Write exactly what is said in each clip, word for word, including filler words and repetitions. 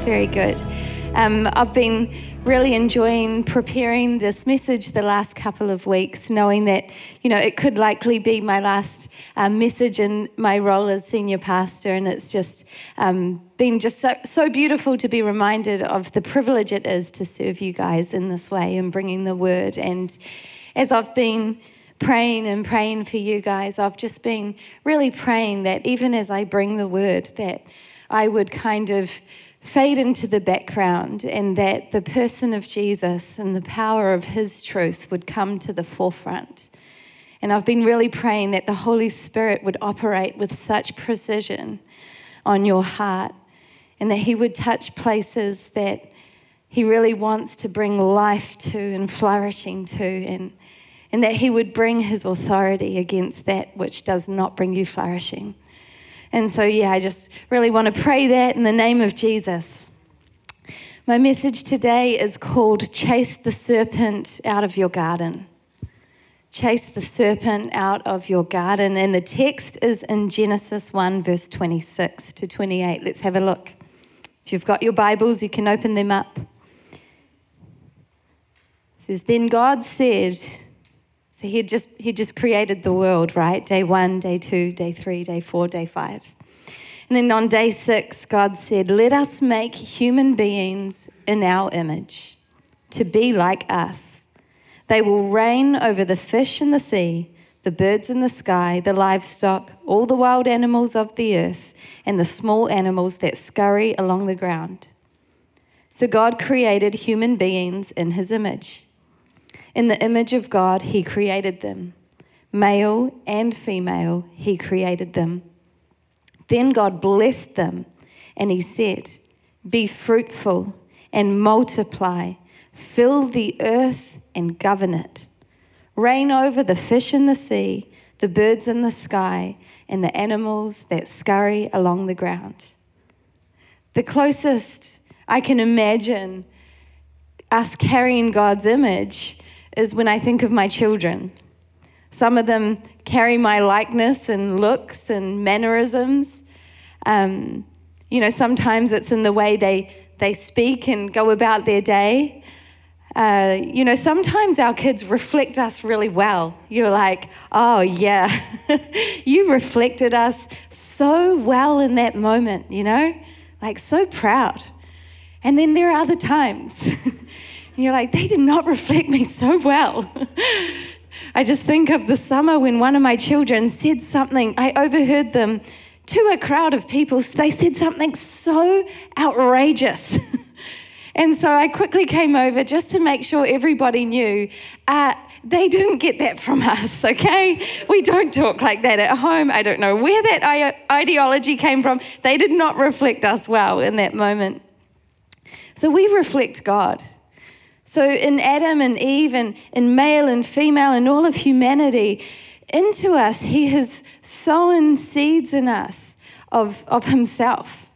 Very good. Um, I've been really enjoying preparing this message the last couple of weeks, knowing that, you know, it could likely be my last um, message in my role as senior pastor, and it's just um, been just so, so beautiful to be reminded of the privilege it is to serve you guys in this way and bringing the word. And as I've been praying and praying for you guys, I've just been really praying that even as I bring the word, that I would kind of fade into the background and that the person of Jesus and the power of his truth would come to the forefront. And I've been really praying that the Holy Spirit would operate with such precision on your heart and that he would touch places that he really wants to bring life to and flourishing to, and, and that he would bring his authority against that which does not bring you flourishing. And so, yeah, I just really want to pray that in the name of Jesus. My message today is called Chase the Serpent Out of Your Garden. Chase the serpent out of your garden. And the text is in Genesis one, verse twenty-six to twenty-eight. Let's have a look. If you've got your Bibles, you can open them up. It says, then God said, so he had just he just created the world, right? Day one, day two, day three, day four, day five. And then on day six, God said, let us make human beings in our image, to be like us. They will reign over the fish in the sea, the birds in the sky, the livestock, all the wild animals of the earth, and the small animals that scurry along the ground. So God created human beings in his image. In the image of God, he created them. Male and female, he created them. Then God blessed them, and he said, be fruitful and multiply, fill the earth and govern it. Reign over the fish in the sea, the birds in the sky, and the animals that scurry along the ground. The closest I can imagine us carrying God's image is when I think of my children. Some of them carry my likeness and looks and mannerisms. Um, you know, sometimes it's in the way they, they speak and go about their day. Uh, you know, sometimes our kids reflect us really well. You're like, oh yeah, you reflected us so well in that moment, you know, like so proud. And then there are other times and you're like, they did not reflect me so well. I just think of the summer when one of my children said something. I overheard them to a crowd of people. They said something so outrageous. And so I quickly came over just to make sure everybody knew uh, they didn't get that from us, okay? We don't talk like that at home. I don't know where that I- ideology came from. They did not reflect us well in that moment. So we reflect God. So in Adam and Eve and in male and female and all of humanity, into us, he has sown seeds in us of, of himself.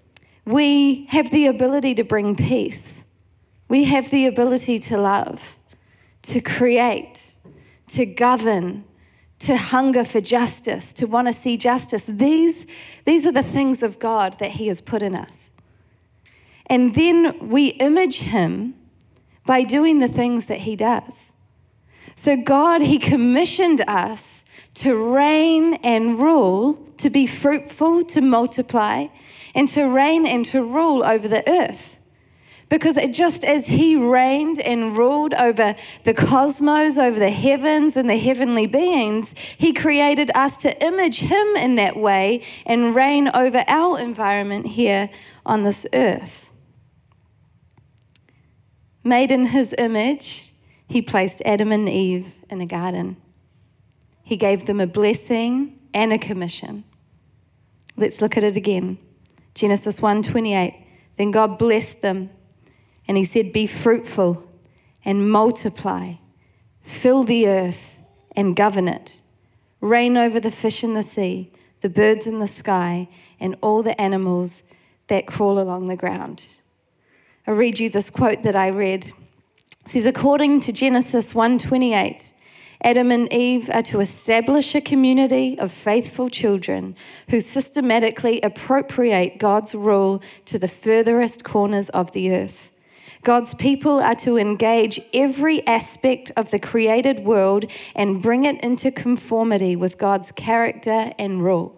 We have the ability to bring peace. We have the ability to love, to create, to govern, to hunger for justice, to want to see justice. These, these are the things of God that he has put in us. And then we image him by doing the things that he does. So God, he commissioned us to reign and rule, to be fruitful, to multiply, and to reign and to rule over the earth. Because it, just as he reigned and ruled over the cosmos, over the heavens and the heavenly beings, he created us to image him in that way and reign over our environment here on this earth. Made in his image, he placed Adam and Eve in a garden. He gave them a blessing and a commission. Let's look at it again. Genesis one twenty-eight. Then God blessed them, and he said, be fruitful and multiply, fill the earth and govern it. Reign over the fish in the sea, the birds in the sky, and all the animals that crawl along the ground. I'll read you this quote that I read. It says, according to Genesis one twenty-eight, Adam and Eve are to establish a community of faithful children who systematically appropriate God's rule to the furthest corners of the earth. God's people are to engage every aspect of the created world and bring it into conformity with God's character and rule.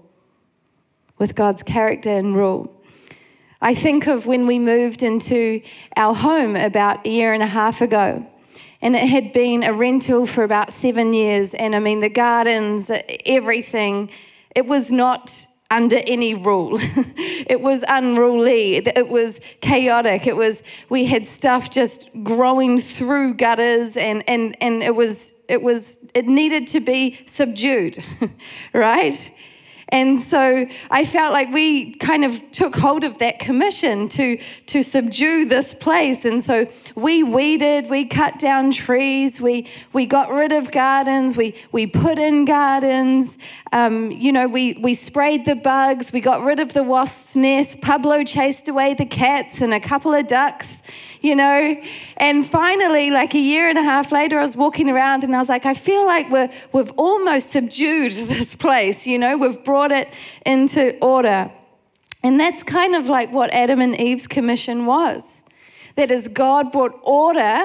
With God's character and rule. I think of when we moved into our home about a year and a half ago. And it had been a rental for about seven years. And I mean, the gardens, everything, it was not under any rule. It was unruly. It was chaotic. It was, we had stuff just growing through gutters and, and, and it was, it was, it needed to be subdued, right? And so I felt like we kind of took hold of that commission to, to subdue this place. And so we weeded, we cut down trees, we we got rid of gardens, we we put in gardens, um, you know, we, we sprayed the bugs, we got rid of the wasp's nest, Pablo chased away the cats and a couple of ducks, you know. And finally, like a year and a half later, I was walking around and I was like, I feel like we're, we've almost subdued this place, you know, we've brought it into order. And that's kind of like what Adam and Eve's commission was. That is, God brought order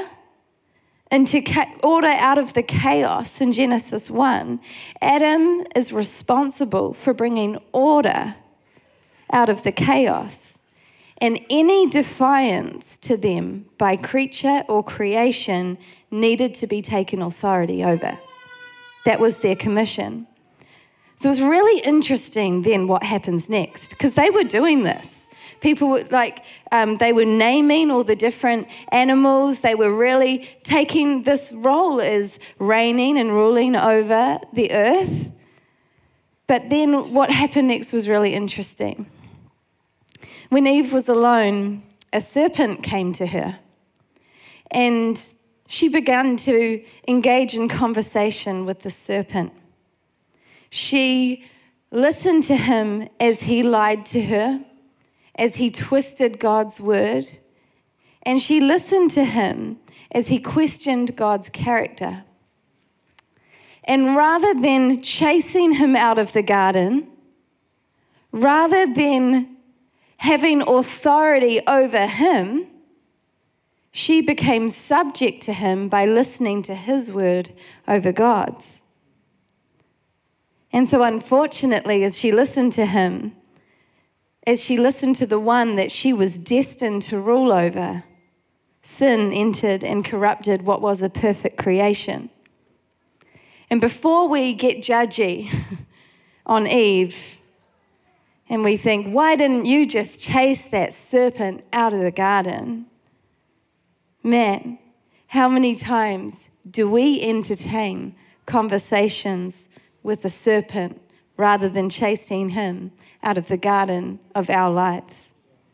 into cha- order out of the chaos in Genesis one. Adam is responsible for bringing order out of the chaos. And any defiance to them by creature or creation needed to be taken authority over. That was their commission. So it was really interesting then what happens next, because they were doing this. People were like, um, they were naming all the different animals. They were really taking this role as reigning and ruling over the earth. But then what happened next was really interesting. When Eve was alone, a serpent came to her, and she began to engage in conversation with the serpent. She listened to him as he lied to her, as he twisted God's word, and she listened to him as he questioned God's character. And rather than chasing him out of the garden, rather than having authority over him, she became subject to him by listening to his word over God's. And so unfortunately, as she listened to him, as she listened to the one that she was destined to rule over, sin entered and corrupted what was a perfect creation. And before we get judgy on Eve, and we think, why didn't you just chase that serpent out of the garden? Man, how many times do we entertain conversations with the serpent rather than chasing him out of the garden of our lives?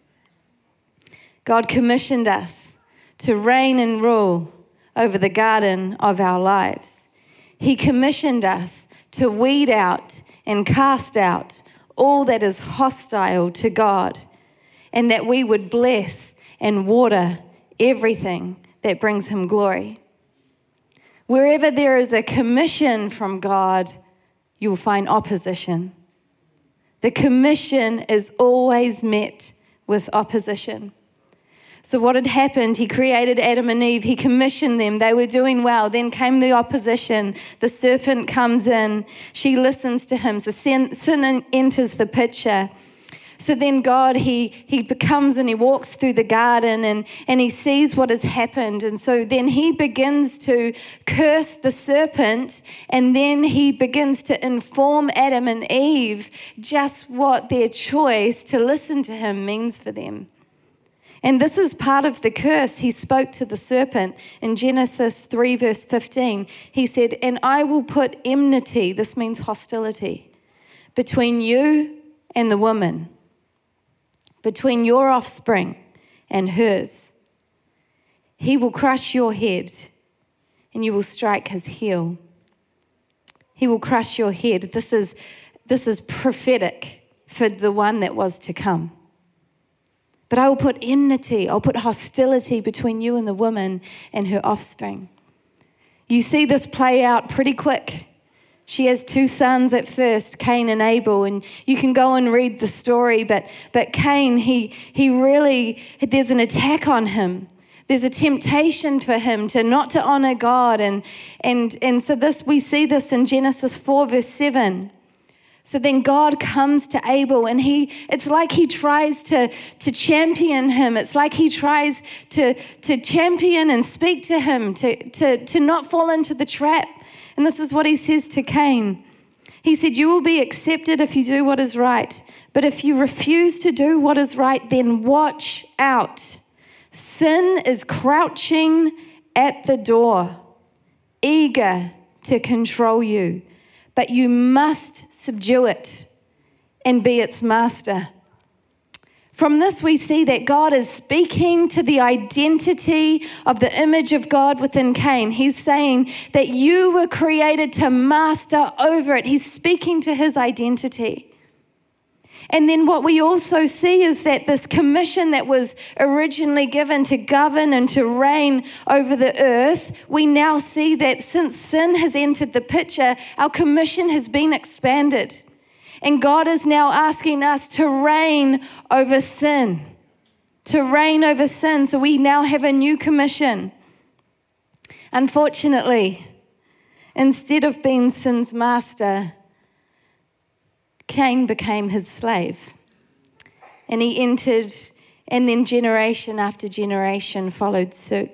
God commissioned us to reign and rule over the garden of our lives. He commissioned us to weed out and cast out all that is hostile to God, and that we would bless and water everything that brings him glory. Wherever there is a commission from God, you will find opposition. The commission is always met with opposition. So what had happened, he created Adam and Eve, he commissioned them, they were doing well. Then came the opposition, the serpent comes in, she listens to him, so sin, sin enters the picture. So then God, he he becomes and he walks through the garden and, and he sees what has happened. And so then he begins to curse the serpent, and then he begins to inform Adam and Eve just what their choice to listen to him means for them. And this is part of the curse. He spoke to the serpent in Genesis three, verse fifteen. He said, and I will put enmity, this means hostility, between you and the woman, between your offspring and hers. He will crush your head and you will strike his heel. He will crush your head. This is, this is prophetic for the one that was to come. But I will put enmity, I'll put hostility between you and the woman and her offspring. you see this play out pretty quick. She has two sons at first, Cain and Abel, and you can go and read the story, but but Cain, he he really, there's an attack on him. There's a temptation for him to not to honor God, and and and so this we see this in Genesis four, verse seven. So then God comes to Abel, and he it's like he tries to, to champion him. It's like he tries to, to champion and speak to him, to, to, to not fall into the trap. And this is what he says to Cain. He said, you will be accepted if you do what is right. But if you refuse to do what is right, then watch out. Sin is crouching at the door, eager to control you. But you must subdue it and be its master. From this, we see that God is speaking to the identity of the image of God within Cain. He's saying that you were created to master over it. He's speaking to his identity. And then what we also see is that this commission that was originally given to govern and to reign over the earth, we now see that since sin has entered the picture, our commission has been expanded. And God is now asking us to reign over sin, to reign over sin. So we now have a new commission. Unfortunately, instead of being sin's master, Cain became his slave. And he entered, and then generation after generation followed suit.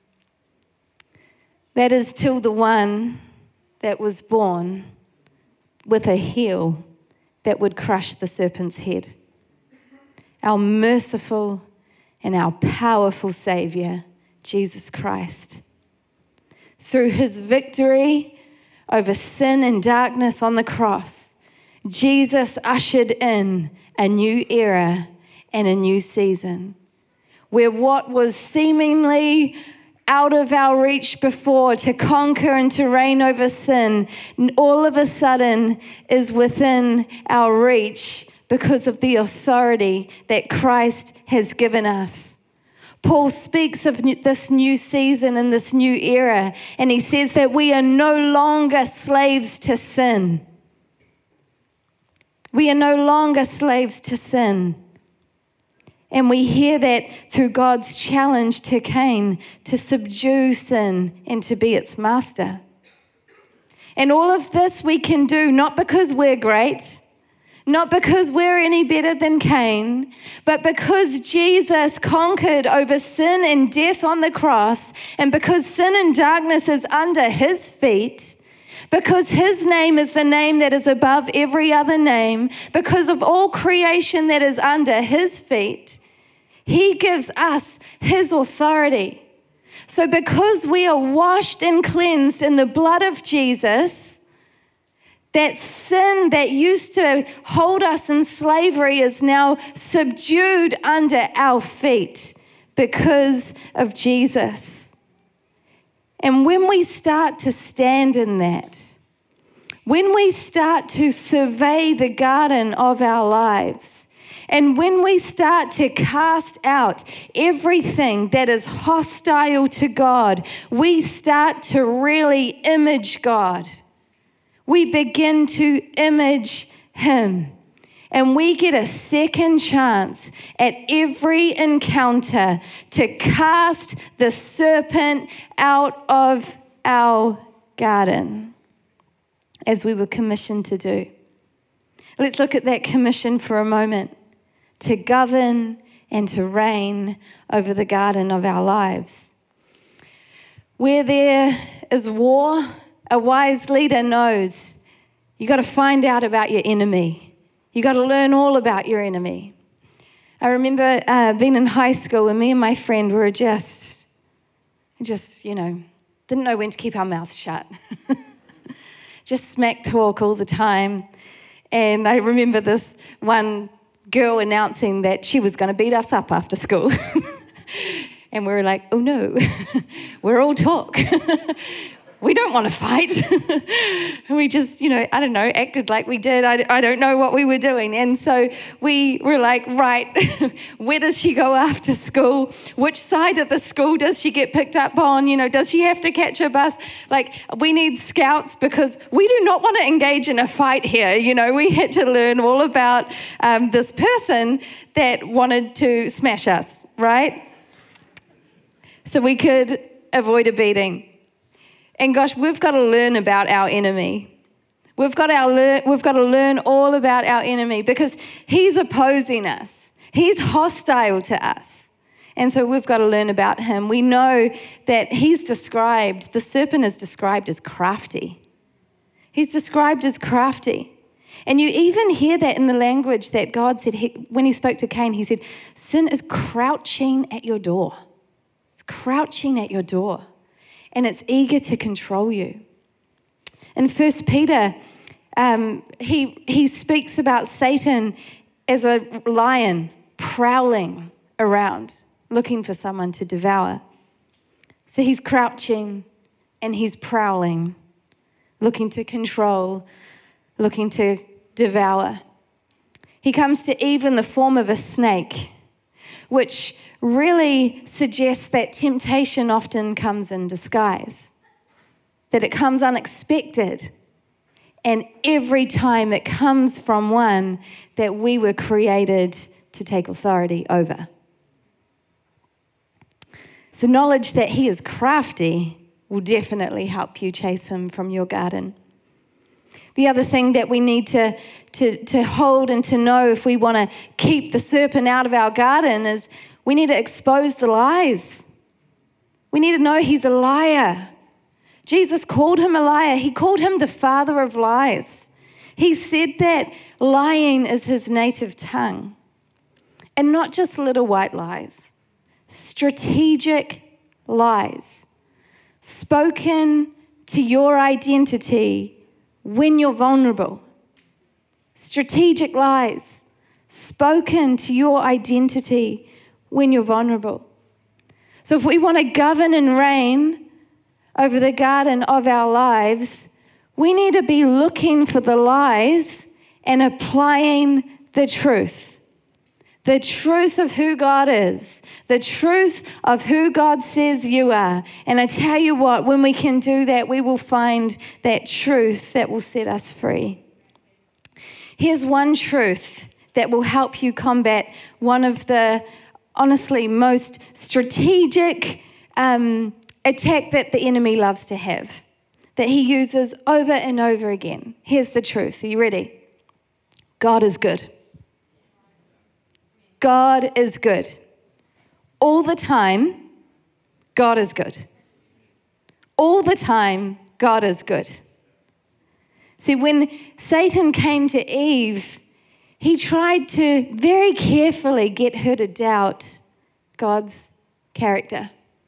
That is till the one that was born with a heel that would crush the serpent's head. Our merciful and our powerful Savior, Jesus Christ. Through his victory over sin and darkness on the cross, Jesus ushered in a new era and a new season, where what was seemingly out of our reach before to conquer and to reign over sin, all of a sudden is within our reach because of the authority that Christ has given us. Paul speaks of this new season and this new era, and he says that we are no longer slaves to sin. We are no longer slaves to sin. And we hear that through God's challenge to Cain to subdue sin and to be its master. And all of this we can do not because we're great, not because we're any better than Cain, but because Jesus conquered over sin and death on the cross, and because sin and darkness is under his feet, because his name is the name that is above every other name, because of all creation that is under his feet, he gives us his authority. So because we are washed and cleansed in the blood of Jesus, that sin that used to hold us in slavery is now subdued under our feet because of Jesus. And when we start to stand in that, when we start to survey the garden of our lives, and when we start to cast out everything that is hostile to God, we start to really image God. We begin to image him. And we get a second chance at every encounter to cast the serpent out of our garden, as we were commissioned to do. Let's look at that commission for a moment, to govern and to reign over the garden of our lives. Where there is war, a wise leader knows you got to find out about your enemy. You got to learn all about your enemy. I remember uh, being in high school, and me and my friend were just, just, you know, didn't know when to keep our mouths shut. Just smack talk all the time. And I remember this one girl announcing that she was going to beat us up after school. And we were like, oh no, we're all talk. we don't want to fight. We just, you know, I don't know, acted like we did. I, I don't know what we were doing. And so we were like, right, where does she go after school? Which side of the school does she get picked up on? You know, does she have to catch a bus? Like, we need scouts because we do not want to engage in a fight here. You know, we had to learn all about um, this person that wanted to smash us, right? So we could avoid a beating. And gosh, we've got to learn about our enemy. We've got, our lear- we've got to learn all about our enemy because he's opposing us. He's hostile to us. And so we've got to learn about him. We know that he's described, the serpent is described as crafty. He's described as crafty. And you even hear that in the language that God said, he, when he spoke to Cain, he said, sin is crouching at your door. It's crouching at your door. And it's eager to control you. In First Peter, um, he, he speaks about Satan as a lion prowling around, looking for someone to devour. So he's crouching and he's prowling, looking to control, looking to devour. He comes to Eve in the form of a snake, which really suggests that temptation often comes in disguise, that it comes unexpected. And every time it comes from one that we were created to take authority over. So knowledge that he is crafty will definitely help you chase him from your garden. The other thing that we need to, to, to hold and to know if we want to keep the serpent out of our garden is we need to expose the lies. We need to know he's a liar. Jesus called him a liar. He called him the father of lies. He said that lying is his native tongue. And not just little white lies, strategic lies spoken to your identity when you're vulnerable. Strategic lies spoken to your identity when you're vulnerable. So if we want to govern and reign over the garden of our lives, we need to be looking for the lies and applying the truth. The truth of who God is. The truth of who God says you are. And I tell you what, when we can do that, we will find that truth that will set us free. Here's one truth that will help you combat one of the honestly most strategic um, attack that the enemy loves to have, that he uses over and over again. Here's the truth. Are you ready? God is good. God is good. All the time, God is good. All the time, God is good. See, when Satan came to Eve, he tried to very carefully get her to doubt God's character.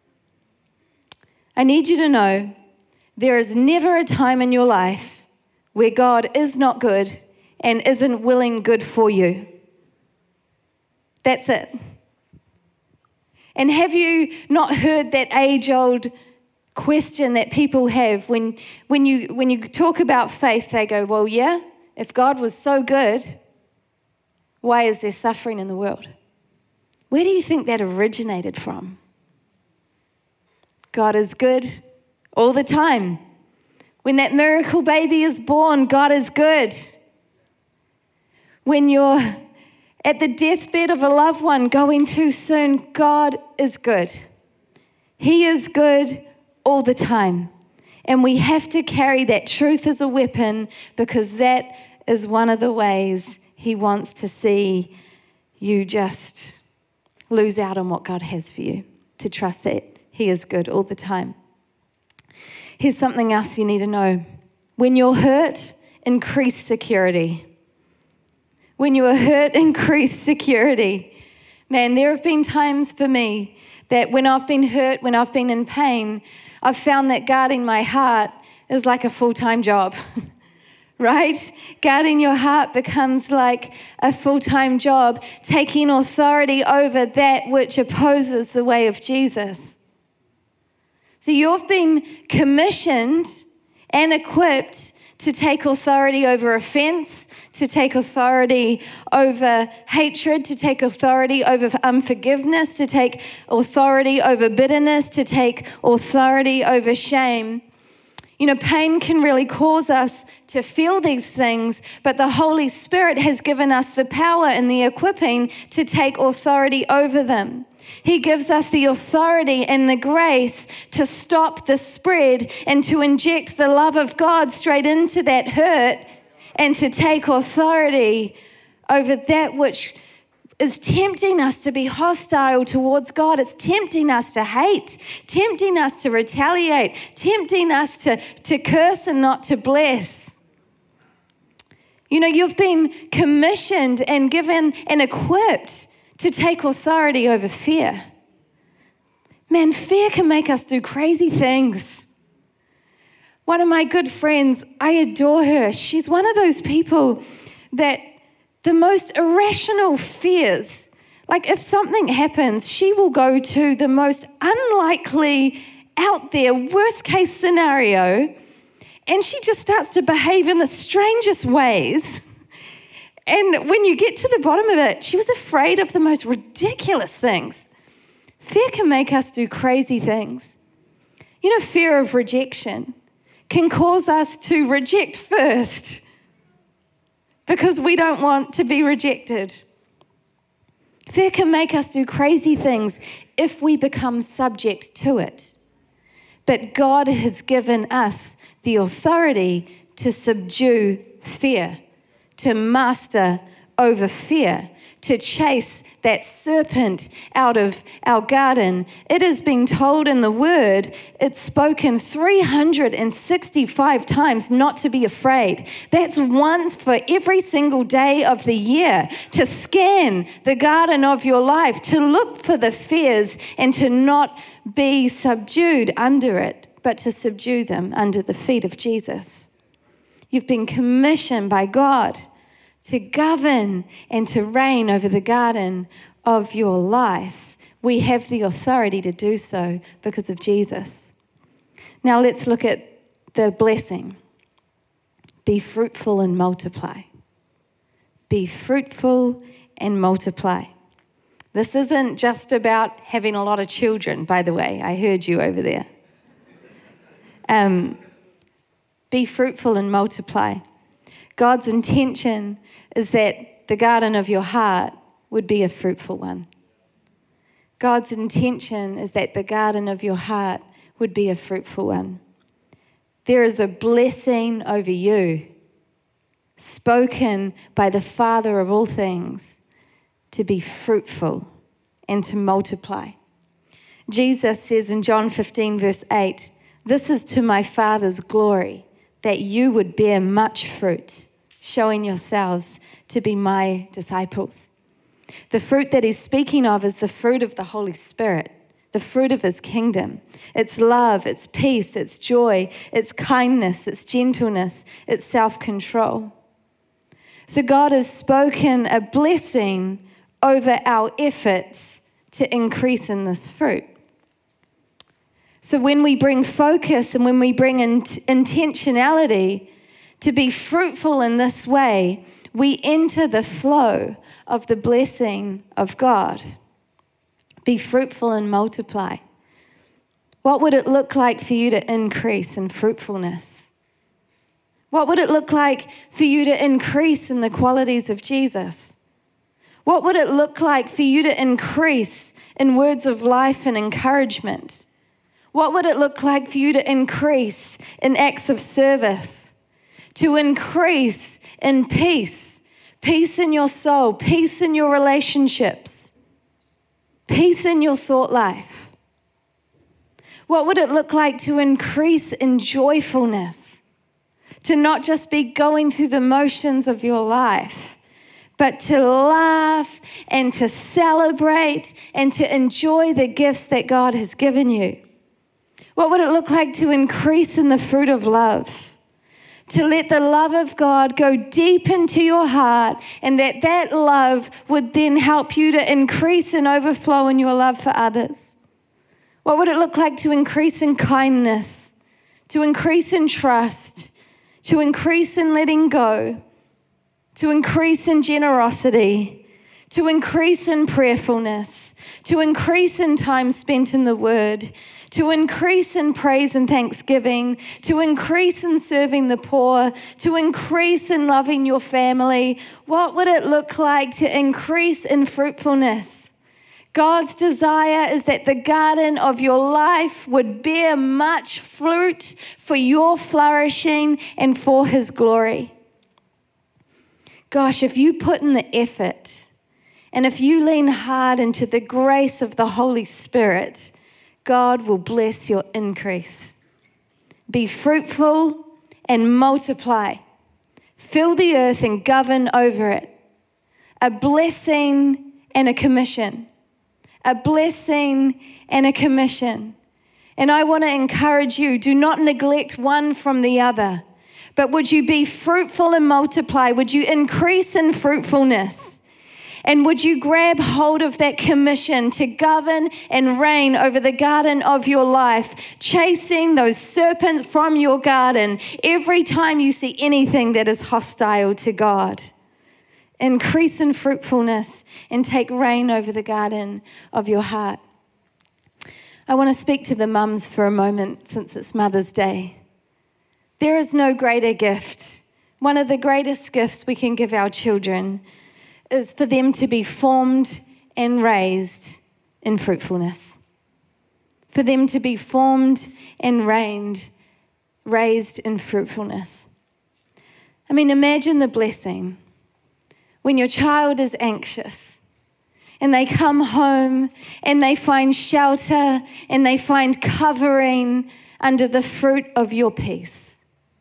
I need you to know there is never a time in your life where God is not good and isn't willing good for you. That's it. And have you not heard that age-old question that people have when, when you when you talk about faith, they go, well, yeah, if God was so good, why is there suffering in the world? Where do you think that originated from? God is good all the time. When that miracle baby is born, God is good. When you're at the deathbed of a loved one going too soon, God is good. He is good all the time. And we have to carry that truth as a weapon because that is one of the ways he wants to see you just lose out on what God has for you, to trust that he is good all the time. Here's something else you need to know. When you're hurt, increase security. When you are hurt, increase security. Man, there have been times for me that when I've been hurt, when I've been in pain, I've found that guarding my heart is like a full-time job, right? Guarding your heart becomes like a full-time job, taking authority over that which opposes the way of Jesus. So you've been commissioned and equipped to take authority over offense, to take authority over hatred, to take authority over unforgiveness, to take authority over bitterness, to take authority over shame. You know, pain can really cause us to feel these things, but the Holy Spirit has given us the power and the equipping to take authority over them. He gives us the authority and the grace to stop the spread and to inject the love of God straight into that hurt and to take authority over that which is tempting us to be hostile towards God. It's tempting us to hate, tempting us to retaliate, tempting us to, to curse and not to bless. You know, you've been commissioned and given and equipped to take authority over fear. Man, fear can make us do crazy things. One of my good friends, I adore her. She's one of those people that the most irrational fears, like if something happens, she will go to the most unlikely, out there, worst case scenario, and she just starts to behave in the strangest ways. And when you get to the bottom of it, she was afraid of the most ridiculous things. Fear can make us do crazy things. You know, fear of rejection can cause us to reject first because we don't want to be rejected. Fear can make us do crazy things if we become subject to it. But God has given us the authority to subdue fear, to master over fear, to chase that serpent out of our garden. It has been told in the Word, it's spoken three hundred sixty-five times not to be afraid. That's once for every single day of the year, to scan the garden of your life, to look for the fears and to not be subdued under it, but to subdue them under the feet of Jesus. You've been commissioned by God to govern and to reign over the garden of your life. We have the authority to do so because of Jesus. Now let's look at the blessing. Be fruitful and multiply. Be fruitful and multiply. This isn't just about having a lot of children, by the way. I heard you over there. Um, be fruitful and multiply. God's intention is that the garden of your heart would be a fruitful one. God's intention is that the garden of your heart would be a fruitful one. There is a blessing over you, spoken by the Father of all things, to be fruitful and to multiply. Jesus says in John fifteen, verse eight, "This is to my Father's glory, that you would bear much fruit, showing yourselves to be my disciples." The fruit that he's speaking of is the fruit of the Holy Spirit, the fruit of his kingdom. It's love, it's peace, it's joy, it's kindness, it's gentleness, it's self-control. So God has spoken a blessing over our efforts to increase in this fruit. So when we bring focus and when we bring in- intentionality to be fruitful in this way, we enter the flow of the blessing of God. Be fruitful and multiply. What would it look like for you to increase in fruitfulness? What would it look like for you to increase in the qualities of Jesus? What would it look like for you to increase in words of life and encouragement? What would it look like for you to increase in acts of service? To increase in peace, peace in your soul, peace in your relationships, peace in your thought life. What would it look like to increase in joyfulness? To not just be going through the motions of your life, but to laugh and to celebrate and to enjoy the gifts that God has given you. What would it look like to increase in the fruit of love? To let the love of God go deep into your heart, and that that love would then help you to increase and overflow in your love for others. What would it look like to increase in kindness, to increase in trust, to increase in letting go, to increase in generosity, to increase in prayerfulness, to increase in time spent in the Word, to increase in praise and thanksgiving, to increase in serving the poor, to increase in loving your family? What would it look like to increase in fruitfulness? God's desire is that the garden of your life would bear much fruit for your flourishing and for His glory. Gosh, if you put in the effort and if you lean hard into the grace of the Holy Spirit, God will bless your increase. Be fruitful and multiply. Fill the earth and govern over it. A blessing and a commission. A blessing and a commission. And I want to encourage you, do not neglect one from the other, but would you be fruitful and multiply? Would you increase in fruitfulness? And would you grab hold of that commission to govern and reign over the garden of your life, chasing those serpents from your garden every time you see anything that is hostile to God? Increase in fruitfulness and take reign over the garden of your heart. I want to speak to the mums for a moment since it's Mother's Day. There is no greater gift. One of the greatest gifts we can give our children is for them to be formed and raised in fruitfulness. For them to be formed and reigned, raised in fruitfulness. I mean, imagine the blessing when your child is anxious and they come home and they find shelter and they find covering under the fruit of your peace.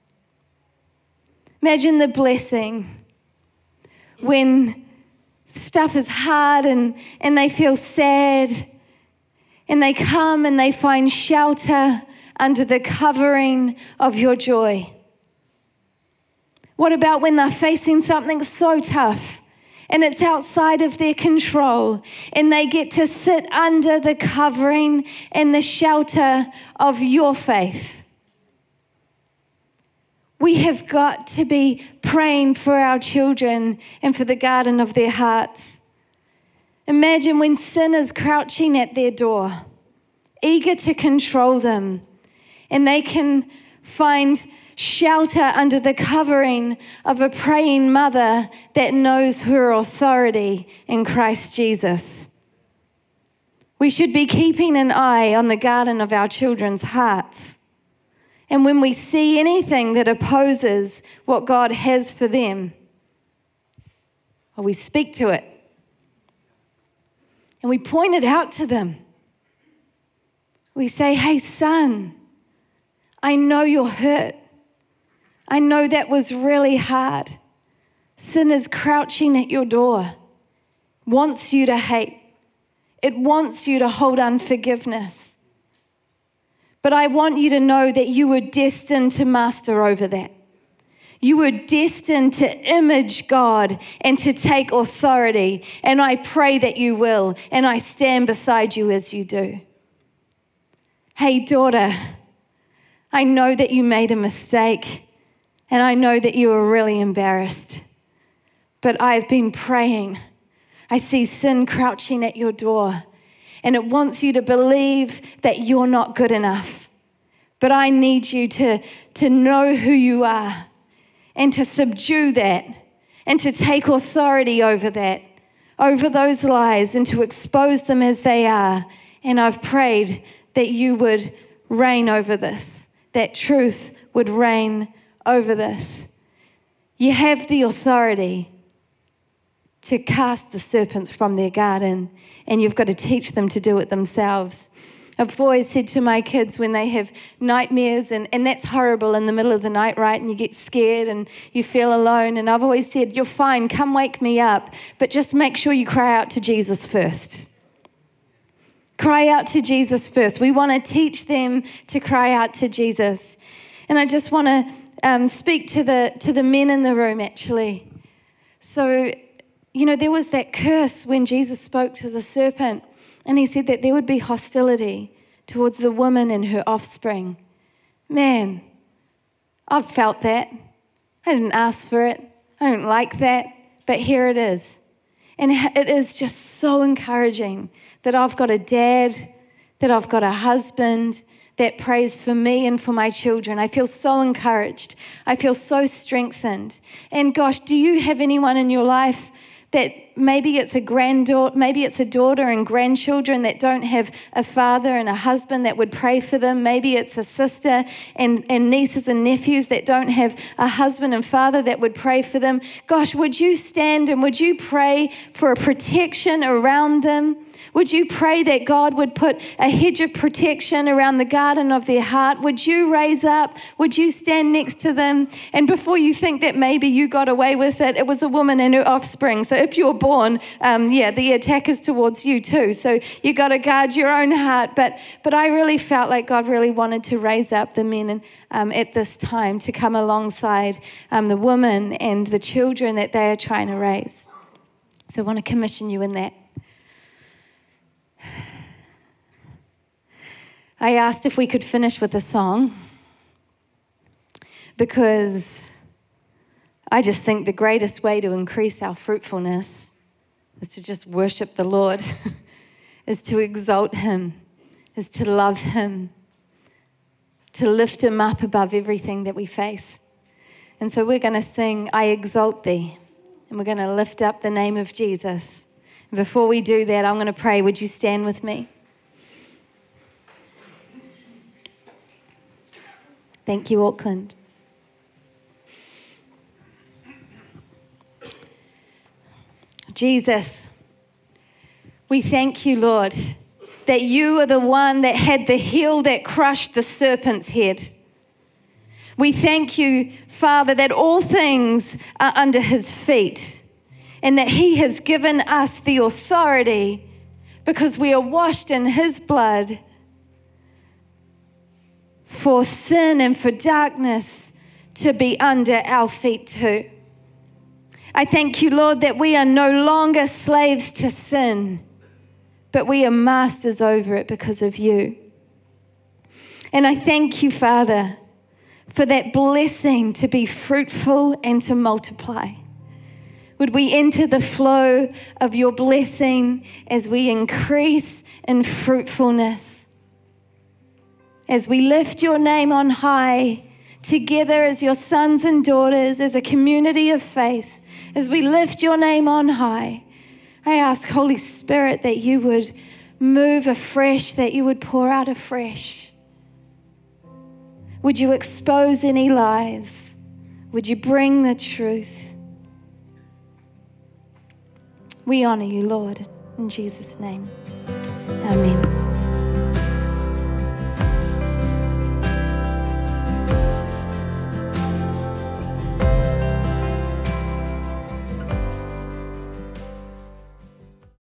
Imagine the blessing when stuff is hard and, and they feel sad and they come and they find shelter under the covering of your joy. What about when they're facing something so tough and it's outside of their control and they get to sit under the covering and the shelter of your faith? We have got to be praying for our children and for the garden of their hearts. Imagine when sin is crouching at their door, eager to control them, and they can find shelter under the covering of a praying mother that knows her authority in Christ Jesus. We should be keeping an eye on the garden of our children's hearts. And when we see anything that opposes what God has for them, well, we speak to it. And we point it out to them. We say, hey, son, I know you're hurt. I know that was really hard. Sin is crouching at your door, wants you to hate. It wants you to hold unforgiveness. But I want you to know that you were destined to master over that. You were destined to image God and to take authority. And I pray that you will. And I stand beside you as you do. Hey, daughter, I know that you made a mistake. And I know that you were really embarrassed. But I've been praying. I see sin crouching at your door. And it wants you to believe that you're not good enough. But I need you to, to know who you are and to subdue that and to take authority over that, over those lies, and to expose them as they are. And I've prayed that you would reign over this, that truth would reign over this. You have the authority to cast the serpents from their garden, and you've got to teach them to do it themselves. I've always said to my kids when they have nightmares, and, and that's horrible in the middle of the night, right? And you get scared and you feel alone. And I've always said, you're fine, come wake me up, but just make sure you cry out to Jesus first. Cry out to Jesus first. We want to teach them to cry out to Jesus. And I just want to um, speak to the to the men in the room, actually. So, you know, there was that curse when Jesus spoke to the serpent, and he said that there would be hostility. towards the woman and her offspring. Man, I've felt that. I didn't ask for it. I don't like that, but here it is. And it is just so encouraging that I've got a dad, that I've got a husband that prays for me and for my children. I feel so encouraged. I feel so strengthened. And gosh, do you have anyone in your life that maybe it's a granddaughter, maybe it's a daughter and grandchildren that don't have a father and a husband that would pray for them? Maybe it's a sister and, and nieces and nephews that don't have a husband and father that would pray for them. Gosh, would you stand and would you pray for a protection around them? Would you pray that God would put a hedge of protection around the garden of their heart? Would you raise up? Would you stand next to them? And before you think that maybe you got away with it, it was a woman and her offspring. So if you're born, um, yeah, the attack is towards you too. So you got to guard your own heart. But but I really felt like God really wanted to raise up the men and, um, at this time to come alongside um, the women and the children that they are trying to raise. So I want to commission you in that. I asked if we could finish with a song because I just think the greatest way to increase our fruitfulness is to just worship the Lord, is to exalt him, is to love him, to lift him up above everything that we face. And so we're going to sing, I Exalt Thee, and we're going to lift up the name of Jesus. And before we do that, I'm going to pray. Would you stand with me? Thank you, Auckland. Jesus, we thank you, Lord, that you are the one that had the heel that crushed the serpent's head. We thank you, Father, that all things are under his feet and that he has given us the authority because we are washed in his blood for sin and for darkness to be under our feet too. I thank you, Lord, that we are no longer slaves to sin, but we are masters over it because of you. And I thank you, Father, for that blessing to be fruitful and to multiply. Would we enter the flow of your blessing as we increase in fruitfulness, as we lift your name on high together as your sons and daughters, as a community of faith, as we lift your name on high. I ask, Holy Spirit, that you would move afresh, that you would pour out afresh. Would you expose any lies? Would you bring the truth? We honor you, Lord, in Jesus' name.